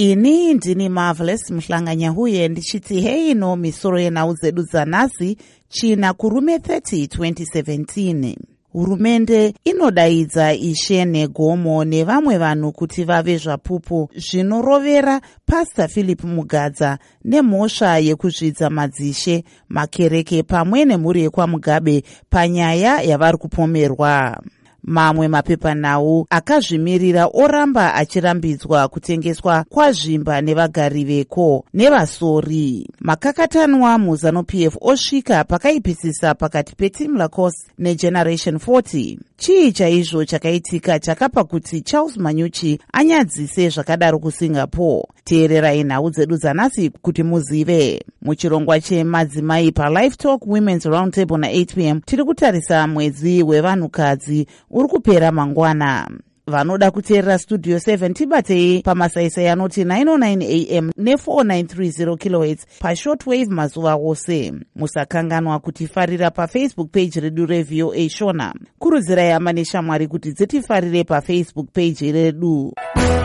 Ini ndini Marvelous Mhlanganyahuye ndichiti hei no misoro yenhau dzedu dzanhasi China kurume 30 2017. Hurumende inodaidza Ishe Negomo nevamwe vanhu kuti vave zvapupu zvinorovera Pastor Philip Mugadza nemhosva yekuzvidza madzishe, makereke pamwe nemhuri yekwaMugabe panyaya yavari kupomerwa. Mamwe mapepanhau akazvimirira oramba achirambidzwa kutengeswa kwazvimba nevagari veko nevasori. Makakatanwa muZANU-PF osvika pakaipisisa pakati peTeam Lacoste neGeneration 40. Chii chaizvo chakaitika chakapa kuti Charles Manyuchi anyadzise zvakadaro kuSingapore? Teererai nhau dzedu dzanhasi kuti muzive. Muchirongwa chemadzimai paLive Talk Women's Roundtable na8 p.m. tiri kutarisa mwedzi wevanhukadzi uri kupera mangwana. Vanoda kuteerera Studio 7 tibatei pamasaisai anoti 909 AM ne4930 kHz pashortwave mazuva ose. Musakanganwa kutifarira paFacebook page redu reVOA Shona. Kurudzirai hama neshamwari kuti dzitifarire paFacebook page redu.